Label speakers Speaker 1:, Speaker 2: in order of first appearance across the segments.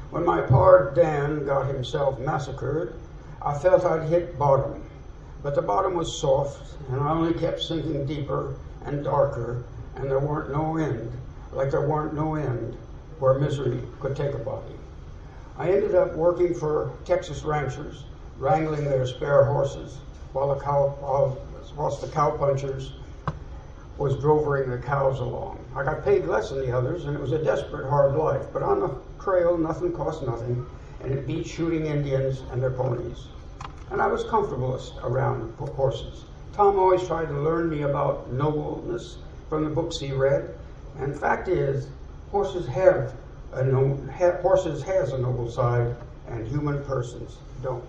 Speaker 1: When my pard Dan got himself massacred, I felt I'd hit bottom. But the bottom was soft, and I only kept sinking deeper and darker, and there weren't no end, like there weren't no end where misery could take a body. I ended up working for Texas ranchers, wrangling their spare horses, whilst the cowpunchers was drovering the cows along. I got paid less than the others, and it was a desperate, hard life, but on the trail, nothing cost nothing, and it beat shooting Indians and their ponies. And I was comfortablest around horses. Tom always tried to learn me about nobleness from the books he read, and the fact is, horses has a noble side, and human persons don't.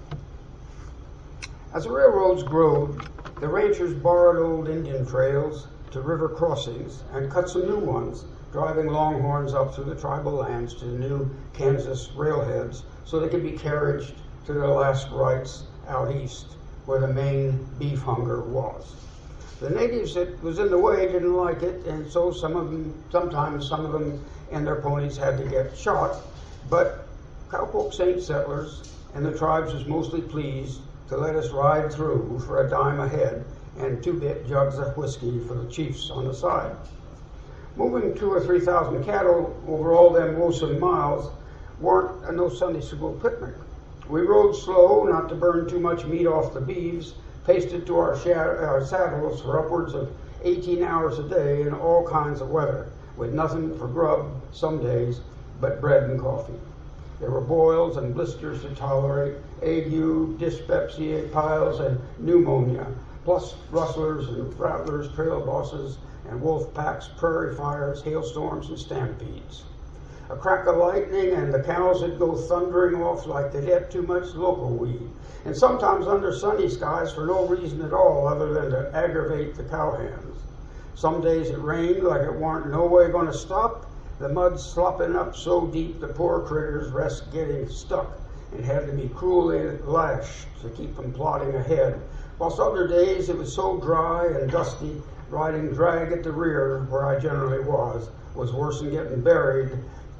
Speaker 1: As the railroads growed, the ranchers borrowed old Indian trails to river crossings and cut some new ones, driving longhorns up through the tribal lands to the new Kansas railheads so they could be carriaged to their last rites out east, where the main beef hunger was. The natives that was in the way didn't like it, and so sometimes some of them and their ponies had to get shot, but cowpokes ain't settlers, and the tribes was mostly pleased to let us ride through for a dime a head and 2-bit jugs of whiskey for the chiefs on the side. Moving 2,000 or 3,000 cattle over all them woesome miles weren't no Sunday school picnic. We rode slow, not to burn too much meat off the beeves, pasted to our saddles for upwards of 18 hours a day in all kinds of weather, with nothing for grub some days but bread and coffee. There were boils and blisters to tolerate, ague, dyspepsia, piles, and pneumonia, plus rustlers and rattlers, trail bosses, and wolf packs, prairie fires, hailstorms, and stampedes. A crack of lightning and the cows would go thundering off like they'd had too much local weed, and sometimes under sunny skies for no reason at all other than to aggravate the cowhands. Some days it rained like it weren't no way going to stop, the mud slopping up so deep the poor critters risked getting stuck and had to be cruelly lashed to keep from plodding ahead, whilst other days it was so dry and dusty, riding drag at the rear, where I generally was worse than getting buried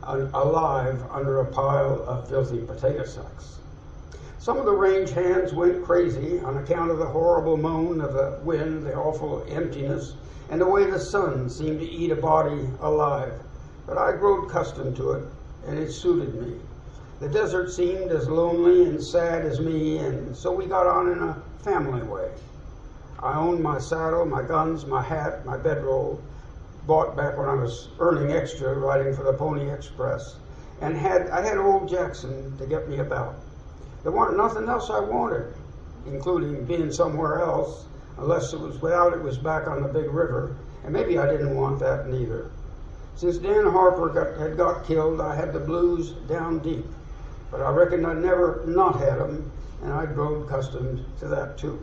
Speaker 1: alive under a pile of filthy potato sacks. Some of the range hands went crazy on account of the horrible moan of the wind, the awful emptiness, and the way the sun seemed to eat a body alive. But I growed accustomed to it, and it suited me. The desert seemed as lonely and sad as me, and so we got on in a family way. I owned my saddle, my guns, my hat, my bedroll, bought back when I was earning extra riding for the Pony Express, and I had old Jackson to get me about. There weren't nothing else I wanted, including being somewhere else, unless it was back on the big river, and maybe I didn't want that neither. Since Dan Harper had got killed, I had the blues down deep, but I reckon I never not had them, and I growed accustomed to that too.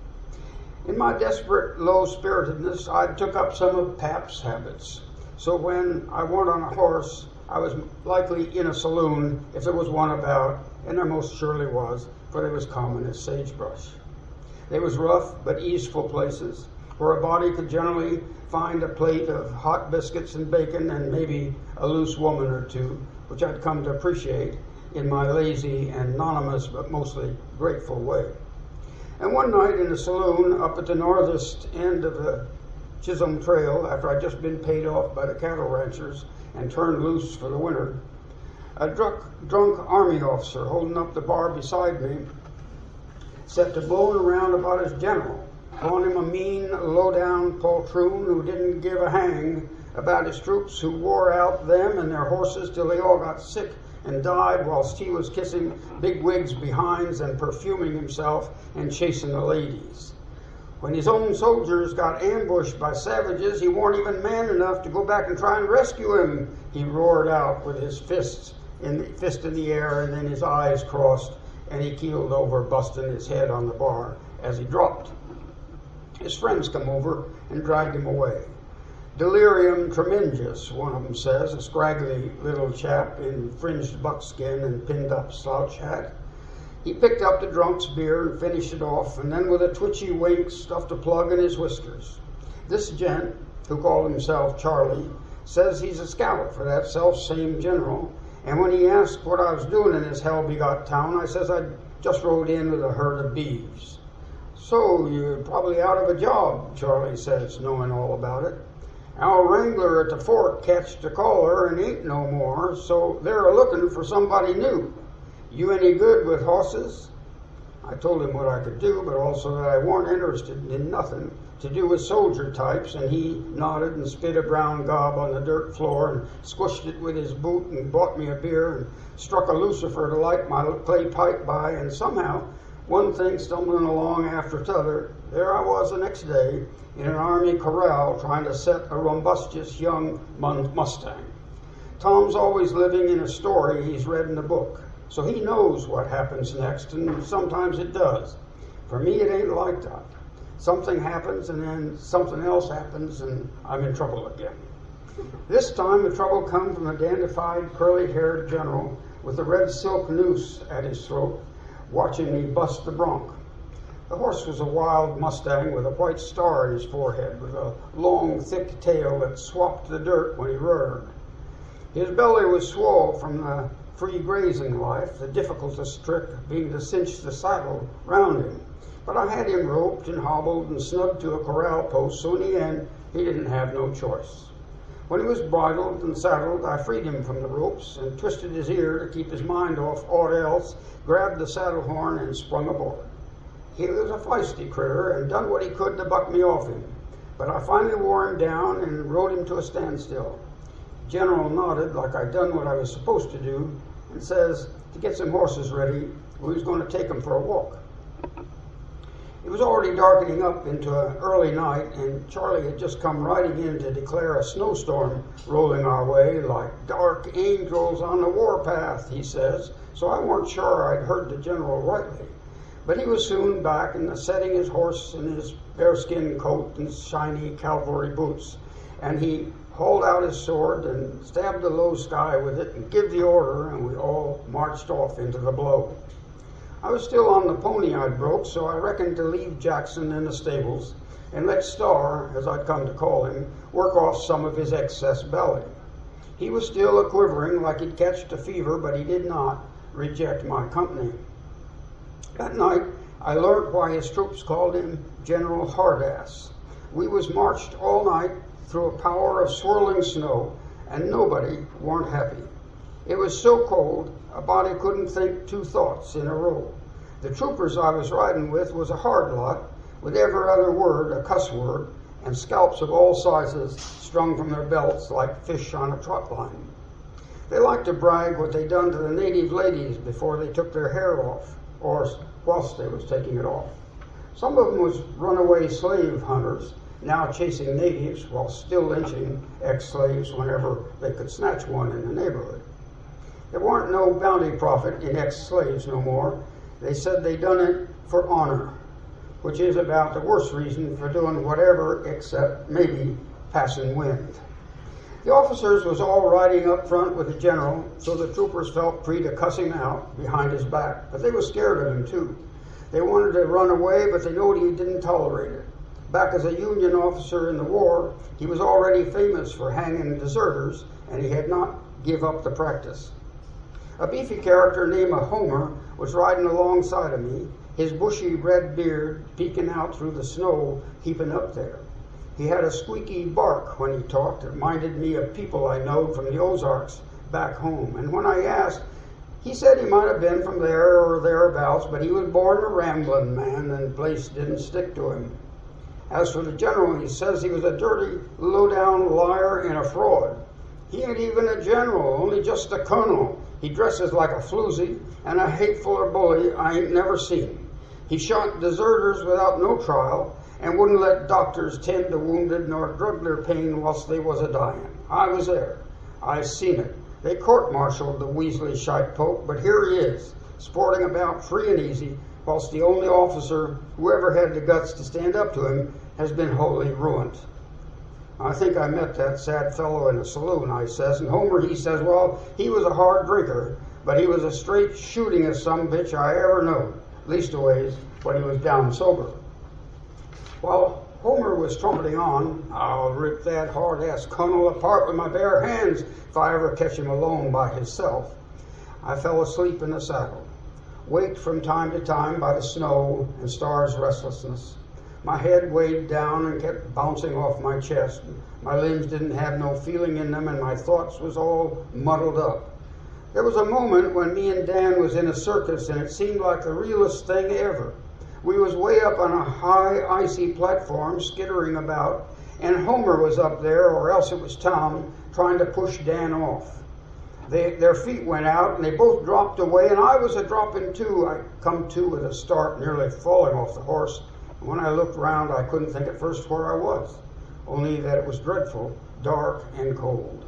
Speaker 1: In my desperate low-spiritedness, I took up some of Pap's habits. So when I went on a horse, I was likely in a saloon if there was one about, and there most surely was, for they was common as sagebrush. They was rough but easeful places, where a body could generally find a plate of hot biscuits and bacon and maybe a loose woman or two, which I'd come to appreciate in my lazy and anonymous but mostly grateful way. And one night in a saloon up at the northest end of the Chisholm Trail, after I'd just been paid off by the cattle ranchers and turned loose for the winter, a drunk army officer holding up the bar beside me set to blowing around about his general, calling him a mean, low-down poltroon who didn't give a hang about his troops, who wore out them and their horses till they all got sick and died, whilst he was kissing big wigs' behinds and perfuming himself and chasing the ladies. When his own soldiers got ambushed by savages, he weren't even man enough to go back and try and rescue him, he roared out with his fist in the air, and then his eyes crossed, and he keeled over, busting his head on the bar as he dropped. His friends come over and dragged him away. Delirium tremendous, one of them says, a scraggly little chap in fringed buckskin and pinned up slouch hat. He picked up the drunk's beer and finished it off, and then with a twitchy wink stuffed a plug in his whiskers. This gent, who called himself Charlie, says he's a scout for that self-same general, And when he asked what I was doing in this hell-begot town, I says I'd just rode in with a herd of beeves. So you're probably out of a job, Charlie says, knowing all about it. Our wrangler at the fort catched a caller and ain't no more, so they're looking for somebody new. You any good with horses? I told him what I could do, but also that I weren't interested in nothing to do with soldier types, and he nodded and spit a brown gob on the dirt floor and squished it with his boot and bought me a beer and struck a lucifer to light my clay pipe by, and somehow, one thing stumbling along after t'other, there I was the next day in an army corral trying to set a rumbustious young Mustang. Tom's always living in a story he's read in a book, so he knows what happens next, and sometimes it does. For me, it ain't like that. Something happens, and then something else happens, and I'm in trouble again. This time, the trouble comes from a dandified, curly-haired general with a red silk noose at his throat, watching me bust the bronc. The horse was a wild Mustang with a white star in his forehead, with a long, thick tail that swapped the dirt when he roared. His belly was swole from the free grazing life, the difficultest trick being to cinch the saddle round him. But I had him roped and hobbled and snugged to a corral post, so in the end, he didn't have no choice. When he was bridled and saddled, I freed him from the ropes and twisted his ear to keep his mind off aught else, grabbed the saddle horn and sprung aboard. He was a feisty critter and done what he could to buck me off him, but I finally wore him down and rode him to a standstill. General nodded like I'd done what I was supposed to do and says to get some horses ready, we was going to take them for a walk. It was already darkening up into an early night, and Charlie had just come riding in to declare a snowstorm rolling our way like dark angels on the warpath, he says, so I weren't sure I'd heard the general rightly. But he was soon back and setting his horse in his bearskin coat and shiny cavalry boots, and he hauled out his sword and stabbed the low sky with it and give the order, and we all marched off into the blow. I was still on the pony I'd broke, so I reckoned to leave Jackson in the stables and let Starr, as I'd come to call him, work off some of his excess belly. He was still a-quivering like he'd catched a fever, but he did not reject my company. That night, I learned why his troops called him General Hardass. We was marched all night through a power of swirling snow, and nobody weren't happy. It was so cold, a body couldn't think two thoughts in a row. The troopers I was riding with was a hard lot, with every other word a cuss word, and scalps of all sizes strung from their belts like fish on a trot line. They liked to brag what they'd done to the native ladies before they took their hair off, or whilst they was taking it off. Some of them was runaway slave hunters, now chasing natives while still lynching ex-slaves whenever they could snatch one in the neighborhood. There weren't no bounty profit in ex-slaves no more. They said they done it for honor, which is about the worst reason for doing whatever except maybe passing wind. The officers was all riding up front with the general, so the troopers felt free to cuss him out behind his back, but they were scared of him too. They wanted to run away, but they knowed he didn't tolerate it. Back as a Union officer in the war, he was already famous for hanging deserters, and he had not give up the practice. A beefy character named Homer was riding alongside of me, his bushy red beard peeking out through the snow heaping up there. He had a squeaky bark when he talked that reminded me of people I knowed from the Ozarks back home. And when I asked, he said he might have been from there or thereabouts, but he was born a rambling man and the place didn't stick to him. As for the general, he says he was a dirty, low-down liar and a fraud. He ain't even a general, only just a colonel. He dresses like a floozy and a hatefuler bully I ain't never seen. He shot deserters without no trial and wouldn't let doctors tend the wounded nor drug their pain whilst they was a-dying. I was there. I seen it. They court-martialed the Weasley shite poke, but here he is, sporting about free and easy, whilst the only officer who ever had the guts to stand up to him has been wholly ruined. I think I met that sad fellow in a saloon, I says, and Homer, he says, well, he was a hard drinker, but he was a straight shootingest sumbitch I ever knowed, leastways when he was down sober. Well, Homer was trumpeting on, "I'll rip that hard-ass Colonel apart with my bare hands if I ever catch him alone by himself." I fell asleep in the saddle, waked from time to time by the snow and Star's restlessness. My head weighed down and kept bouncing off my chest. My limbs didn't have no feeling in them, and my thoughts was all muddled up. There was a moment when me and Dan was in a circus, and it seemed like the realest thing ever. We was way up on a high, icy platform, skittering about, and Homer was up there, or else it was Tom, trying to push Dan off. Their feet went out, and they both dropped away, and I was a-dropping too. I come to with a start, nearly falling off the horse. And when I looked round, I couldn't think at first where I was, only that it was dreadful, dark, and cold.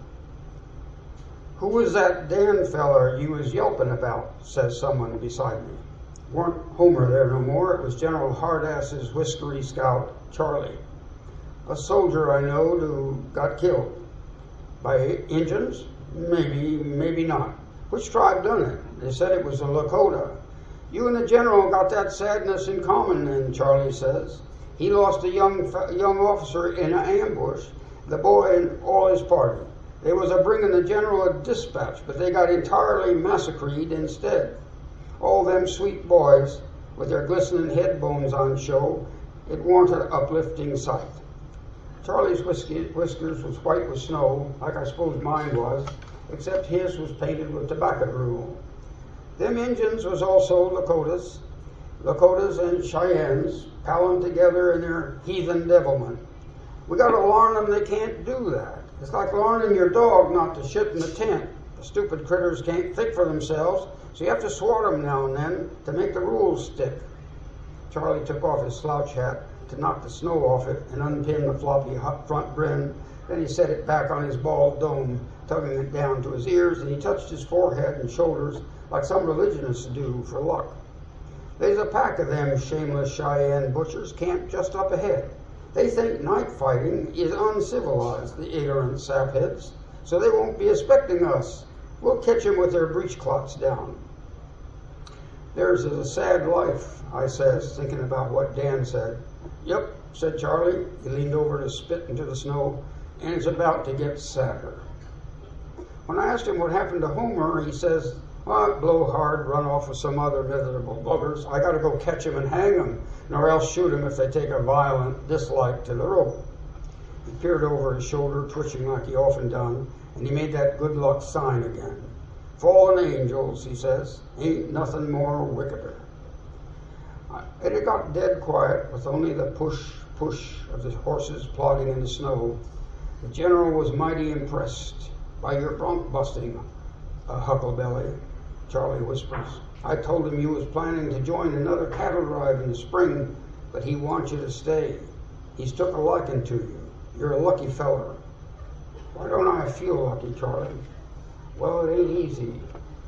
Speaker 1: "Who was that Dan feller you was yelping about?" says someone beside me. Weren't Homer there no more. It was General Hardass's whiskery scout, Charlie. "A soldier I knowed who got killed." "By Injuns?" Maybe not." "Which tribe done it?" "They said it was the Lakota." "You and the general got that sadness in common then," Charlie says. "He lost a young officer in an ambush, the boy and all his party. They was a-bringing the general a dispatch, but they got entirely massacred instead. All them sweet boys with their glistening head bones on show, it warn't an uplifting sight." Charlie's whiskers was white with snow, like I suppose mine was, except his was painted with tobacco gruel. "Them Injuns was also Lakotas and Cheyennes, palling together in their heathen devilment. We got to warn them they can't do that. It's like warning your dog not to shit in the tent. The stupid critters can't think for themselves, so you have to swat them now and then to make the rules stick." Charlie took off his slouch hat to knock the snow off it and unpin the floppy front brim. Then he set it back on his bald dome, tugging it down to his ears, and he touched his forehead and shoulders like some religionists do for luck. "There's a pack of them shameless Cheyenne butchers camped just up ahead. They think night fighting is uncivilized, the ignorant sapheads, so they won't be expecting us. We'll catch 'em with their breechcloths down." "Theirs is a sad life," I says, thinking about what Dan said. "Yep," said Charlie. He leaned over to spit into the snow, "and it's about to get sadder." When I asked him what happened to Homer, he says, "Well, blowhard run off with some other miserable buggers. I got to go catch 'em and hang 'em, nor else shoot 'em if they take a violent dislike to the rope." He peered over his shoulder, twitching like he often done, and he made that good luck sign again. "Fallen angels," he says, "ain't nothing more wickeder." It had got dead quiet, with only the push of the horses plodding in the snow. The general was mighty impressed by your bronc busting, Huckleberry, Charlie whispers. "I told him you was planning to join another cattle drive in the spring, but he wants you to stay. He's took a liking to you. You're a lucky feller." "Why don't I feel lucky, Charlie?" "Well, it ain't easy.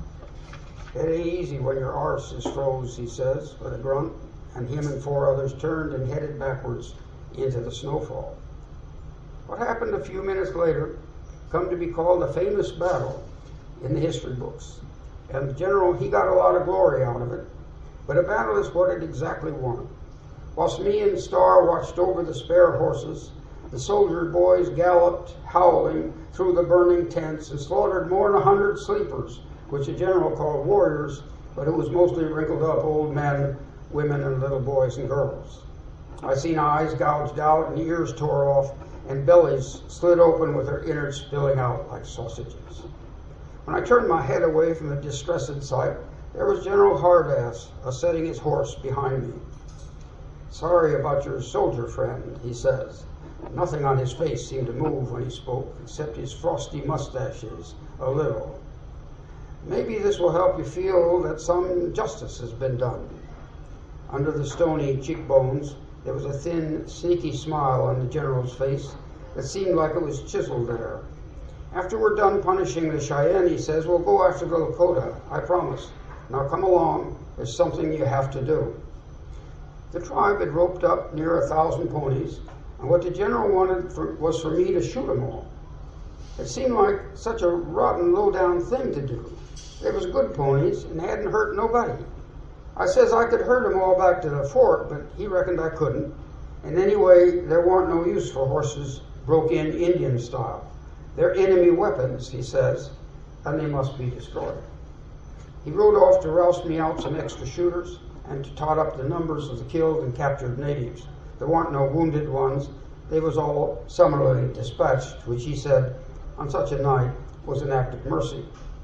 Speaker 1: It ain't easy when your arse is froze," he says with a grunt, and him and 4 others turned and headed backwards into the snowfall. What happened a few minutes later come to be called a famous battle in the history books, and the general, he got a lot of glory out of it, but a battle is what it exactly weren't. Whilst me and Star watched over the spare horses, the soldier boys galloped, howling, through the burning tents and slaughtered more than 100 sleepers, which the general called warriors, but who was mostly wrinkled up old men, women, and little boys and girls. I seen eyes gouged out and ears tore off, and bellies slid open with their innards spilling out like sausages. When I turned my head away from the distressed sight, there was General Hardass setting his horse behind me. "Sorry about your soldier friend," he says. Nothing on his face seemed to move when he spoke, except his frosty mustaches, a little. "Maybe this will help you feel that some justice has been done." Under the stony cheekbones, there was a thin, sneaky smile on the general's face that seemed like it was chiseled there. "After we're done punishing the Cheyenne," he says, "we'll go after the Lakota, I promise. Now come along, there's something you have to do." The tribe had roped up near 1,000 ponies, and what the general wanted was for me to shoot them all. It seemed like such a rotten, low-down thing to do. They was good ponies and hadn't hurt nobody. I says I could herd them all back to the fort, but he reckoned I couldn't. And anyway, there weren't no use for horses broke in Indian style. They're enemy weapons, he says, and they must be destroyed. He rode off to roust me out some extra shooters and to tot up the numbers of the killed and captured natives. There weren't no wounded ones. They was all summarily dispatched, which he said on such a night was an act of mercy.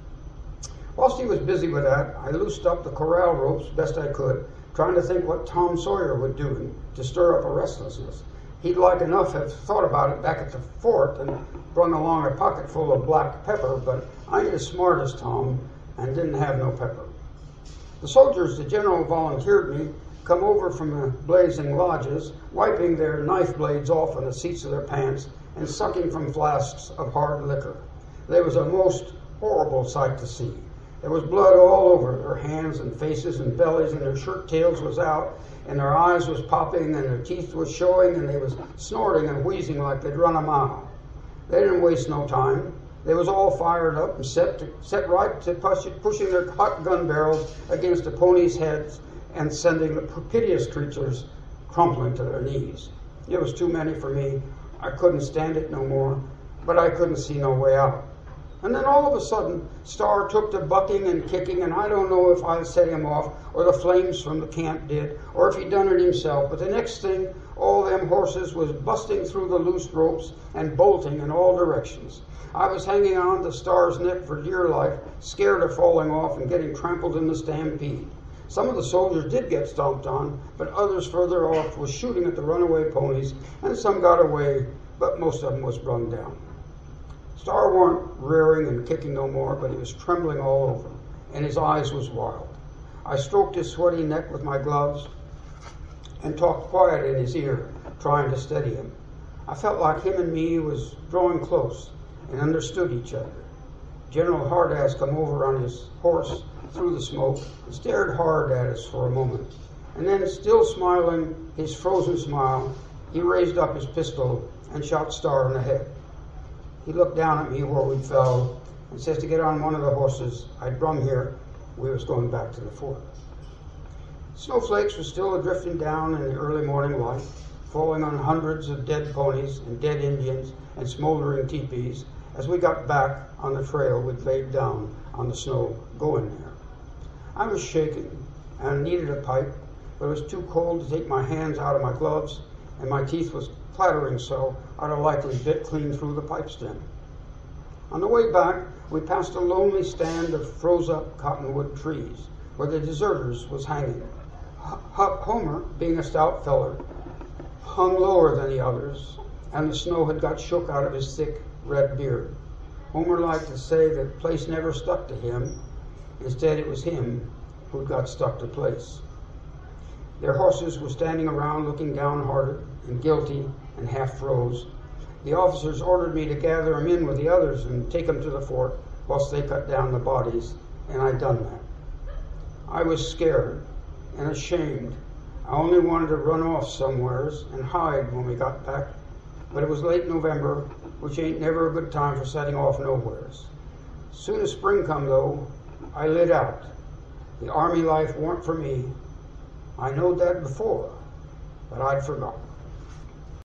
Speaker 1: Whilst he was busy with that, I loosed up the corral ropes best I could, trying to think what Tom Sawyer would do to stir up a restlessness. He'd like enough have thought about it back at the fort and brung along a pocket full of black pepper, but I ain't as smart as Tom and didn't have no pepper. The soldiers the general volunteered me come over from the blazing lodges, wiping their knife blades off on the seats of their pants and sucking from flasks of hard liquor. There was a most horrible sight to see. There was blood all over their hands and faces and bellies, and their shirt tails was out, and their eyes was popping, and their teeth was showing, and they was snorting and wheezing like they'd run a mile. They didn't waste no time. They was all fired up and set right to pushing their hot gun barrels against the ponies' heads and sending the piteous creatures crumpling to their knees. It was too many for me. I couldn't stand it no more, but I couldn't see no way out. And then all of a sudden, Starr took to bucking and kicking, and I don't know if I set him off, or the flames from the camp did, or if he done it himself, but the next thing, all them horses was busting through the loose ropes and bolting in all directions. I was hanging on to Starr's neck for dear life, scared of falling off and getting trampled in the stampede. Some of the soldiers did get stomped on, but others further off was shooting at the runaway ponies, and some got away, but most of them was brung down. Starr weren't rearing and kicking no more, but he was trembling all over, and his eyes was wild. I stroked his sweaty neck with my gloves and talked quiet in his ear, trying to steady him. I felt like him and me was drawing close and understood each other. General Hardass come over on his horse through the smoke and stared hard at us for a moment. And then, still smiling his frozen smile, he raised up his pistol and shot Starr in the head. He looked down at me where we fell and says to get on one of the horses I'd brung here. We was going back to the fort. Snowflakes were still drifting down in the early morning light, falling on hundreds of dead ponies and dead Indians and smoldering teepees as we got back on the trail we'd laid down on the snow going there. I was shaking and needed a pipe, but it was too cold to take my hands out of my gloves, and my teeth was clattering so I'd have likely bit clean through the pipe stem. On the way back, we passed a lonely stand of froze-up cottonwood trees where the deserters was hanging. Homer, being a stout feller, hung lower than the others, and the snow had got shook out of his thick red beard. Homer liked to say that place never stuck to him. Instead, it was him who'd got stuck to place. Their horses were standing around looking downhearted and guilty and half froze. The officers ordered me to gather them in with the others and take them to the fort whilst they cut down the bodies, and I'd done that. I was scared and ashamed. I only wanted to run off somewheres and hide when we got back, but it was late November, which ain't never a good time for setting off nowheres. Soon as spring come, though, I lit out. The army life weren't for me. I knowed that before, but I'd forgotten.